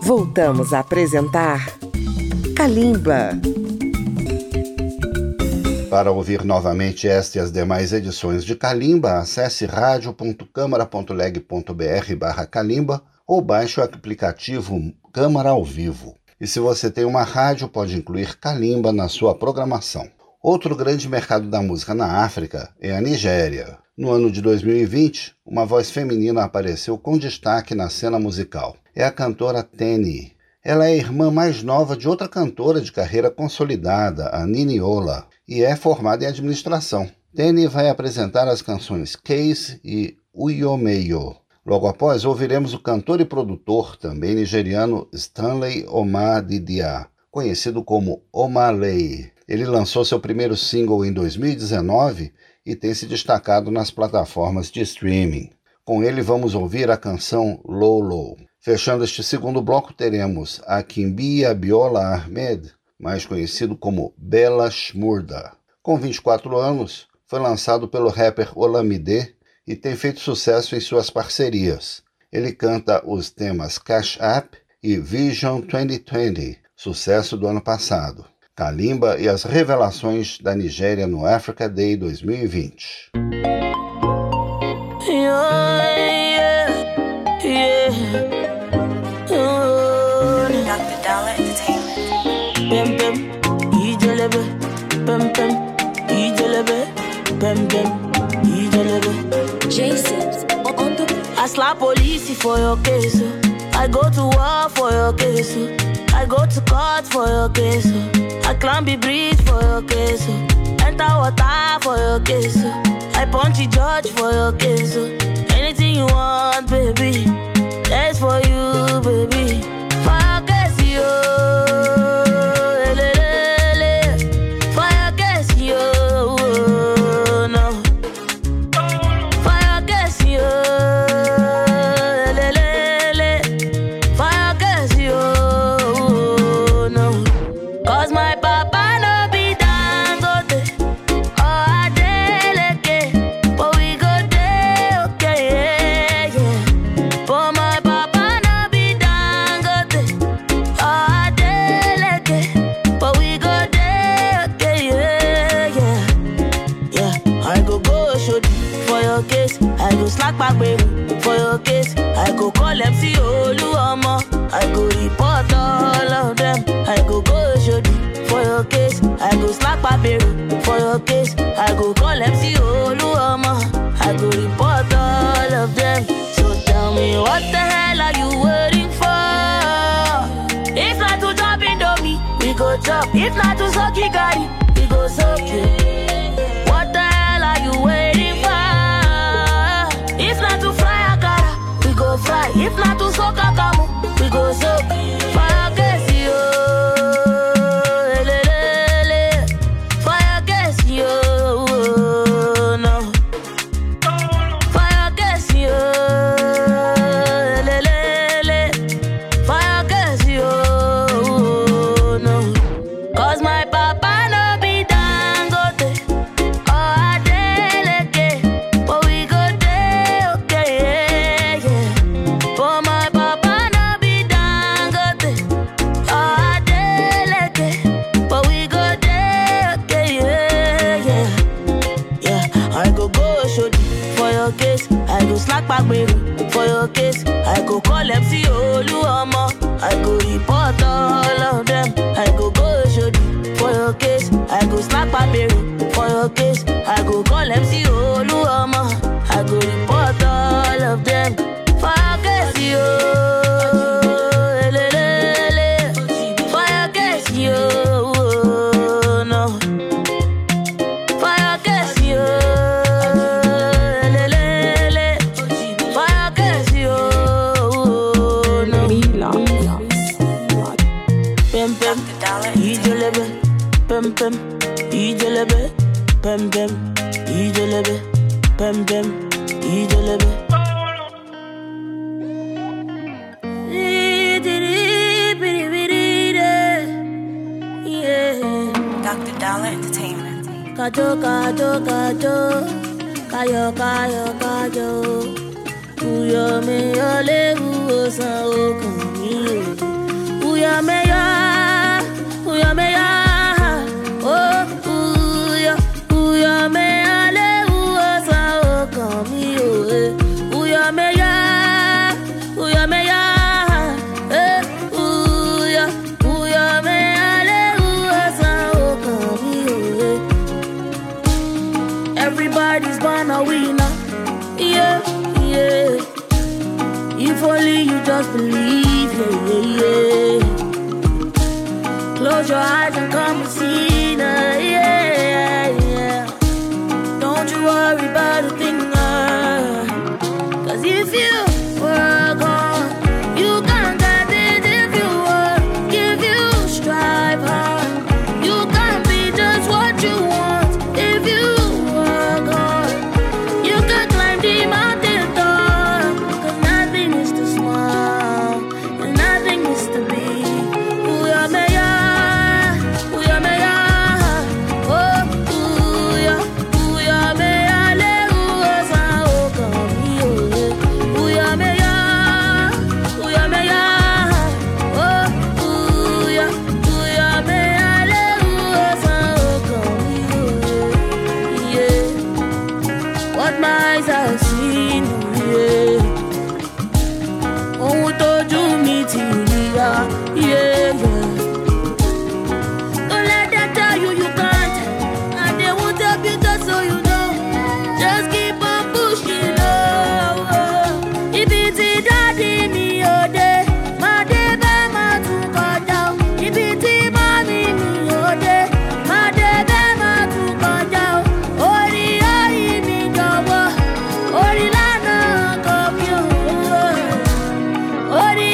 Voltamos a apresentar Kalimba. Para ouvir novamente esta e as demais edições de Kalimba, acesse radio.câmara.leg.br/Kalimba ou baixe o aplicativo Câmara ao Vivo. E se você tem uma rádio, pode incluir Kalimba na sua programação. Outro grande mercado da música na África é a Nigéria. No ano de 2020, uma voz feminina apareceu com destaque na cena musical. É a cantora Teni. Ela é a irmã mais nova de outra cantora de carreira consolidada, a Niniola, e é formada em administração. Teni vai apresentar as canções Case e Uyomeyo. Logo após, ouviremos o cantor e produtor, também nigeriano, Stanley Omar Didia, conhecido como Omalay. Ele lançou seu primeiro single em 2019 e tem se destacado nas plataformas de streaming. Com ele vamos ouvir a canção Lolo. Fechando este segundo bloco teremos a Kimbi Abiola Ahmed, mais conhecido como Bella Shmurda. Com 24 anos, foi lançado pelo rapper Olamide e tem feito sucesso em suas parcerias. Ele canta os temas Cash App e Vision 2020, sucesso do ano passado. Kalimba e as revelações da Nigéria no Africa Day 2020. I slap police for your case. I go to war for your case. I go to court for your case. I climb the bridge for your case. Enter water for your case. I punch the judge for your case. Anything you want, baby, that's for you, baby. For your case, yo. For your case, yo. No. For your case, yo. For your case, yo. No. Cause my papa no be Dangote or Adeleke, but we go there, okay, yeah, yeah. But my papa no be Dangote or Adeleke, but we go there, okay, yeah, yeah, yeah. I go show for your case. I go slack back, baby, for your case. I go call MC Oluomo. I go report all of them. I go show for your case. I go slack back, baby, for your case. I go call MC Oluomo. I go report all of them. So tell me, what the hell are you waiting for? If not to chop Indomie, we go chop. If not to suck Gari, we go suck it. What the hell are you waiting for? If not to fry akara, we go fry. If not to soak akamu, we go soak. Fire gas, yo. Fire gas, yo. No. Fire gas, yo. Fire gas, yo. No. Cause my papa no be Dangote or Adeleke, but we go there, okay, yeah, yeah. But my papa no be Dangote or Adeleke, but we go there, okay, yeah, yeah, yeah. I go show for your case. I go slack back, baby, for your case. I go call MC Oluomo. I go report all of them. I go show for your case. I go slack back, baby, for your case. I go call MC Oluomo. I go report all of them. For your case, yo. For your case, yo. No. For your case, yo. For your case, yo. No. Pem pem, ijelebe. Pem pem, ijelebe. Pem pem, ijelebe. Pem pem, ijelebe. Dr. Dollar Entertainment. Kajo, kajo, kajo. Kayo, kayo, kayo. Uyo me ole uo san okun mi o. only you just believe, yeah, yeah, yeah. Close your eyes and come and see, nah, yeah, yeah. Don't you worry about a thing, cause if you work hard, you can get it. If you work, if you strive hard, you can be just what you want. If you work hard, you can climb the mountain top, cause nothing is too small and nothing is too big. Ooh, yeah, me, yeah. Ooh, yeah, me, yeah. Oh, ooh, yeah. Ooh, yeah, me, yeah. Le, ooh, oh, sa, oh, come here. Ooh, yeah, me, yeah. Ooh, yeah, me, yeah. Oh, ooh, yeah. Ooh, yeah, me, yeah. Le, ooh, oh, sa, oh, come here. Yeah. What my eyes have seen, yeah. Ohun tójú mi ti rí, yeah, yeah. Don't let them tell you you can't, and they won't help you just so you know. Just keep on pushing, oh. If it's a daddy mi ode, ma de be ma tún kọjá o. If it's a mommy mi ode, ma de be ma tún kọjá o. Orí orí mi jọ̀wọ́, orí lánà kọ mi o. Orí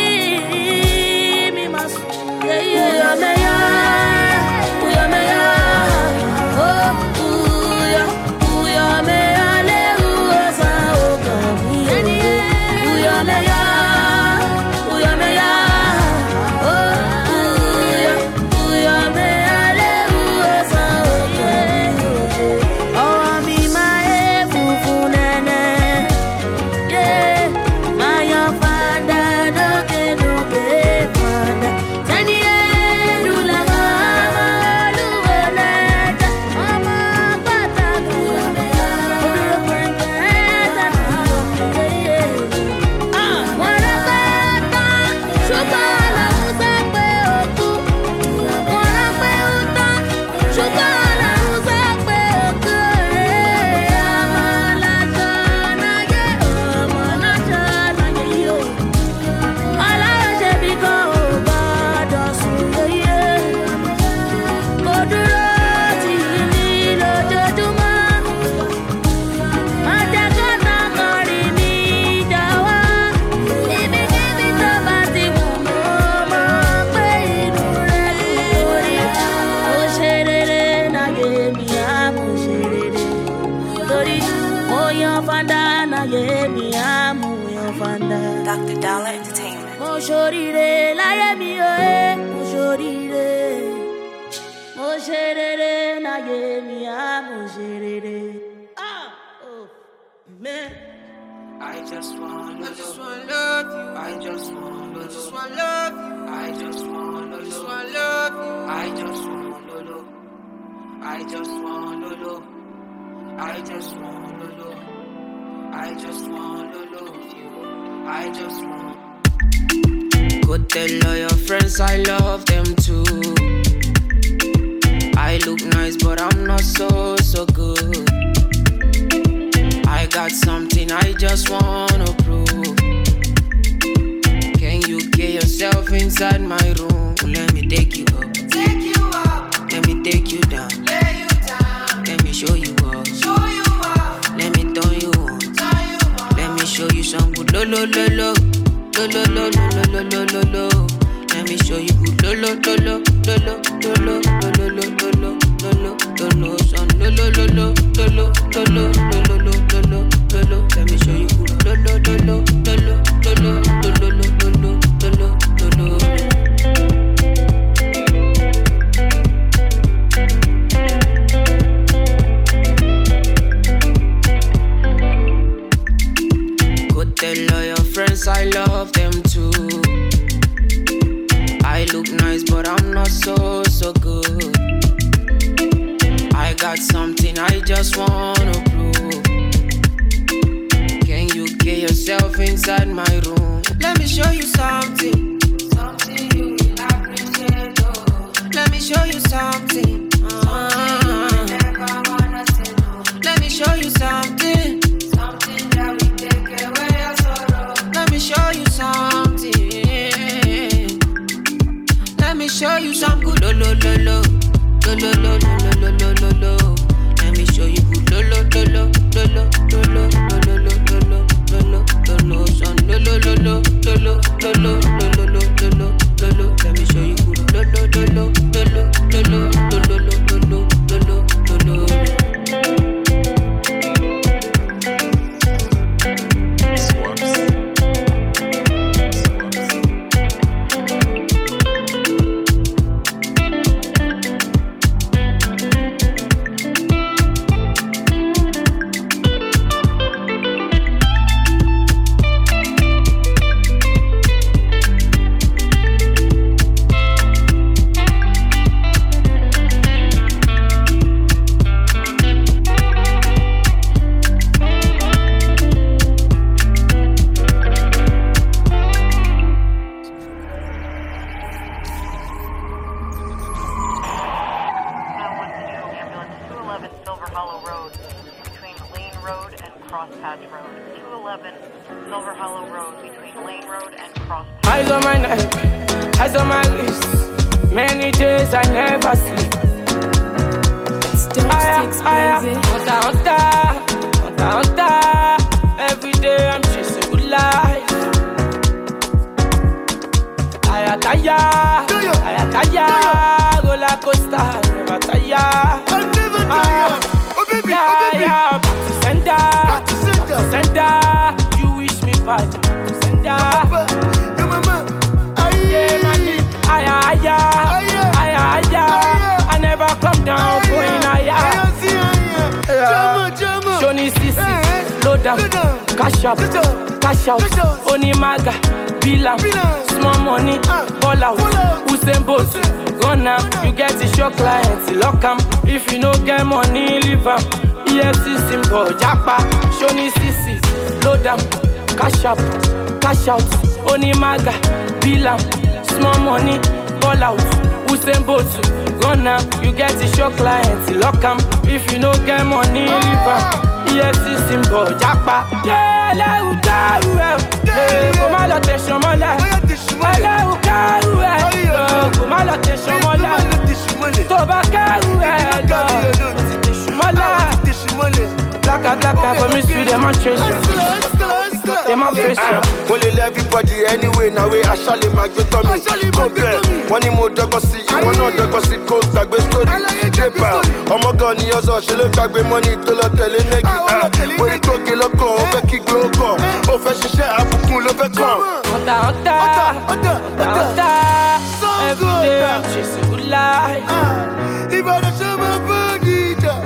mi ma sùn, yeah, yeah, me, yeah. Ooh, yeah, me, yeah. Oh, ooh, yeah. Ooh, yeah, me, yeah. Le, ooh, oh, sa, oh, come here. Ooh, yeah, me, yeah. Ooh, yeah, me, yeah. Oh, ooh, yeah. Ooh, yeah, me, yeah. Le, ooh, oh, sa, oh, come here. Oh, I be my fufu nene. Yeah, my young father, no can no pay father. Tani lula mama, lueleta, mama pata lula mea, lula prenda, ah, mwana pata, chupala usape oku, mwana pe uta, chupala usape oku, amala chana ye, amala chana ye yo. Aláṣẹ bí kan ò gbọdọ̀ sùn lóye. Mo dúró tì í ní lójoojúmọ́. Má jẹ́ kọ́ta kan rí mi jọ̀wọ́. Ibikíbi tó bá ti wù mọ́, mọ̀ pé inú rẹ̀ lórí. Mo ṣe rere láyé mi, á mo ṣe rere. Torí mo yan fanda láyé mi, á mo yan fanda. Dr. Dollar Entertainment. Mo ṣoríire láyé mi o, mo ṣoríire. Mo ṣe rere láyé mi, á mo ṣe rere. Ah, oh, man. I just wanna love you. I just wanna love you. I just wanna love you. I just wanna love you. I just wanna love. I just wanna love. I just wanna love you. I just want. Go tell all your friends I love them too. I look nice, but I'm not so good. I got something I just wanna prove. Can you get yourself inside my room? Let me take you up. Take you up, Let me take you down. lay you down, Let me show you up. show you up, Let me turn you on. turn you on. Let me show you some good lo lo lo lo. Lo lo lo lo lo lo lo lo lo. Let me show you good lo lo lo lo lo lo lo lo lo lo lo lo lo lo lo son lo lo lo lo lo lo lo lo lo lo lo lo lo. Let me show you good lo lo lo lo lo lo lo lo lo lo lo lo lo. Go tell all your friends I love them too. I look nice, but I'm not so good. I got something I just wanna prove. Can you get yourself inside my room? Let me show you something. Something you will appreciate. Oh. Let me show you something. Let me show you something. Something that will take away your sorrow. Let me show you show you some good lo lo lo lo lo lo lo lo lo lo lo. Let me show you good lo lo lo lo lo lo lo lo lo lo lo lo lo lo son lo lo lo lo lo lo lo lo lo lo lo lo. Let me show you good lo lo lo lo lo lo lo lo lo lo lo lo lo. Cash out, Onimaga, Bilam, small money, ball out, Usain Bolt, run am, you get a show client, lock am, if you no get money, leave am, EFC symbol, Japa, Shoni CC, load am, cash out, Onimaga, Bilam, small money, ball out, Usain Bolt, run am, you get a show client, lock am, if you no get money, leave am. EFC symbol, Japa. Yeah, let you go. Come on, let us show more love. Let you go. Come on, let us show more love. Tobacco, more love. Black, for me, sweet demonstration. Demonstration. Only everybody anyway, now we actually make it on me. Compare. One more dog see, one other go see cold, that goes story. Paper. Oh my God, you also she look back with money to the telling. When you talk, you look on, Becky grow up. Oh, fashion share, I put cool over come. Every day I'm chasing good life. If I don't show my body,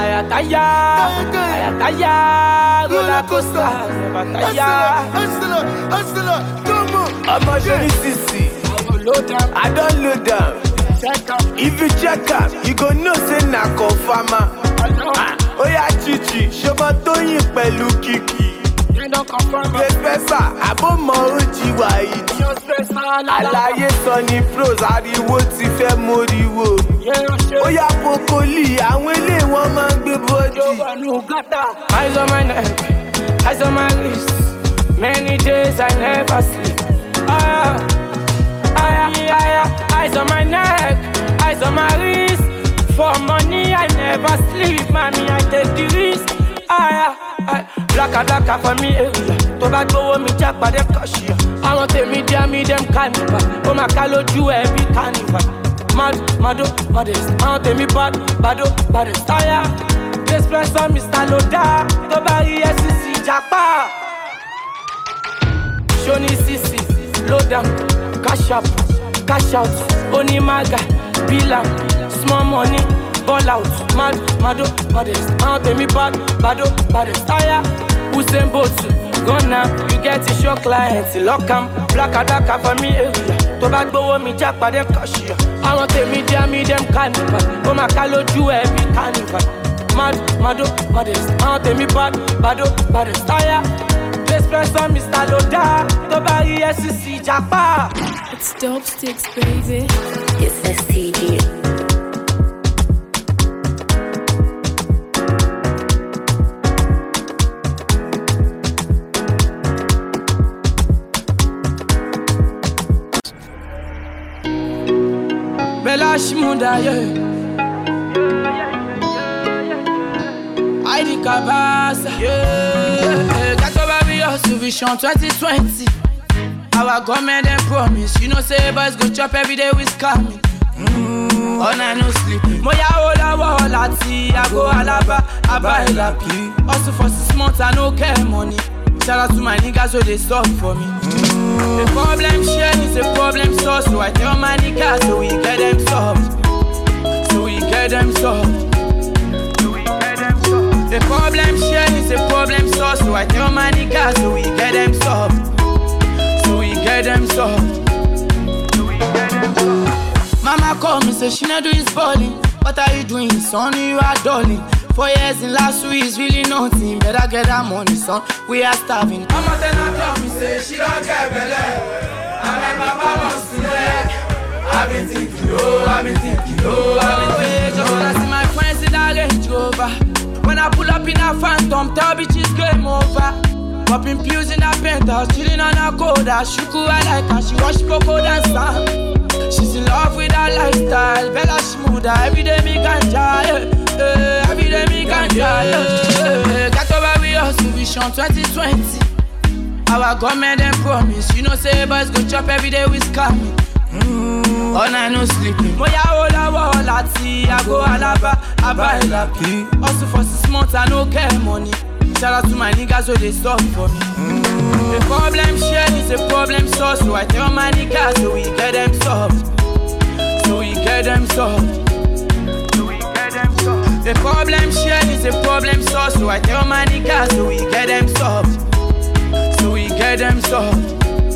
Taya, roller coaster, never tire. Hustler, come on. I'm a Johnny CC. I don't load down. If you check out, you gon' know say na confirma. Oh yeah, Chichi, Shoba Tony pẹ̀lú Kiki. Pẹ́sà, àbọ̀mọ̀ ojì wáyé. Àlàyé sọ ní pros, ariwo ti fẹ́ moriwo. Ó yá Pokoli, àwọn ilé wọn máa ń gbé bọ́dì. Eyes on my neck, eyes on my wrist. Many days I never sleep. Eyes on my neck, eyes on my wrist. For money I never sleep, mommy I take the risk. Black for me area. To bad go me jack by them cashier. I want to meet them carnival. Oh my caloju every carnival. Modest. I want to me baddest. This place on Mr. Loda. To buy SCC Japa. Shoni CC, load them, cash out, Onimaga, Bilam, small money, ball out, modest. I want to me baddest. Usain Bolt, gone now, you get a show client, lock am, black for me area. To bad go me jack by them cashier. I want to meet them carnival. Oh my caloju every carnival. Modest. I want to me baddest. This place on Mr. Loda. To buy SCC Japa. It's dope sticks, baby. It's STG. Belash Muda, Heidi Kabasa, Got over with us, Vision 2020. Our government and promise, you know say boys go chop every day with scamming. All night no sleep. Moya ola wala ti, I go alaba, I buy lapi. Also for 6 months I no care money. Shout out to my niggas so they stop for me. The problem share is a problem solved, so I tell my niggas so we get them solved. So we get them solved. The problem share is a problem solved, so I tell my niggas so we get them solved. So we get them solved. Mama call me, say she not doing balling. What are you doing, son? You are darling. 4 years in last week is really nothing. Better get that money, son. We are starving. Mama then I tell me, say she don't get belly. I make my mama sick. I've been thinking, I've been thinking. Just wanna see my friends in a Range Rover. When I pull up in a Phantom, tell bitches game over. Popping pills in a penthouse, chilling on a coda. Shuku I like her, she watch Coco dance. She's in love with her lifestyle. Bella Shmuda, every day me ganja, every day me ganja, Got over with us, Vision 2020. Our government and promise, you know say boys go chop every day with scamming. All night no sleeping. Moya ola wala ti, I go alaba, I buy lapi. Also for 6 months I no care money. Shout out to my niggas so they stop for me. The problem share is a problem solved, so I tell my niggas so we get them solved. So we get them solved. The problem share is a problem solved, so I tell my niggas so we get them solved. So we get them solved.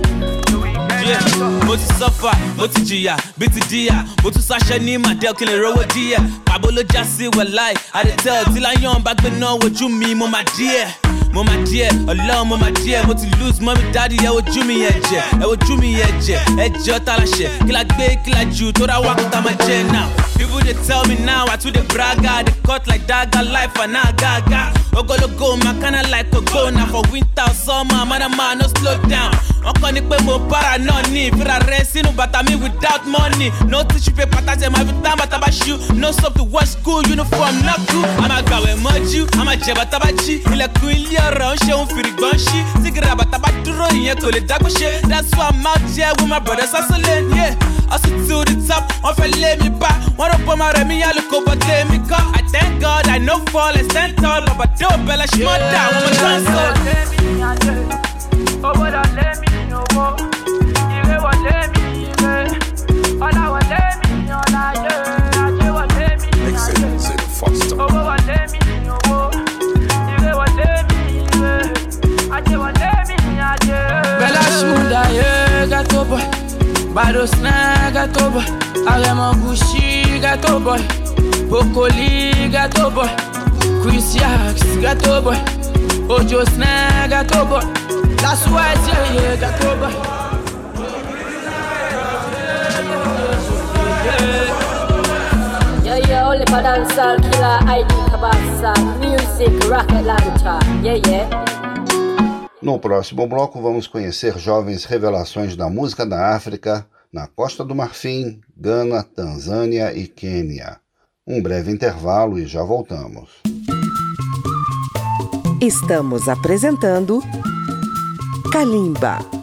Mo ti suffer, mo ti jìyà, bí ti díyà. Mo tún sáṣẹ́ ní Màdé kí n lè rówó díẹ̀. Pàbó ló já sí wẹ̀láì. I dey tell tí láyọ̀n bá gbé náà wojú mi, mo máa díẹ̀. Mo máa díẹ̀, ọlọ́run mo máa díẹ̀. Mo ti lose mọ́mí dáàdì, ẹ wojú mi ẹ̀jẹ̀. Ẹ wojú mi ẹ̀jẹ̀, ẹ̀jẹ̀ ọ̀tá láṣẹ. Kí la gbé, kí la jù, tó ra wákàtà máa jẹ now. People they tell me now, I too they brag. They cut like dagger, life and now gaga. Ogologo, my kinda like a go now. For winter or summer, man, no slow down. Uncle ni pe mo para no ni. Fira racing bata me without money. No tissue paper, touch my vitam bataba shoe. No soap to wash school uniform, not cool. I'm a gawe moju, I'm a jebata bachi. Ilekun ili around, she un firi gonshi. Sigira bataba duro, yen ko le dagbo she. That's why I'm out here with my brothers hustling, yeah. Hustle to the top, on fait let me back. One up on my remi, I look over let me go. I thank God, I know fall and stand tall. But don't bella shmut down, I'm a dancer. Oh, what I let me know. You know what let me know. All I want let me know. I do what let me know. Oh, what let me know. You know what let me know. I do what let me know. Bella Shmuda, yeah, got to boy. Bado Snack, gato boy. Aremo Gucci, gato boy. Bokoli, gato boy. Chris Yax, gato boy. Ojo Snack, gato boy. That's why yeah, gato boy. Yeah, only for dancehall killer, Heidi Kabasa, music, rocket launcher, yeah. No próximo bloco, vamos conhecer jovens revelações da música da África, na Costa do Marfim, Gana, Tanzânia e Quênia. Um breve intervalo e já voltamos. Estamos apresentando Kalimba.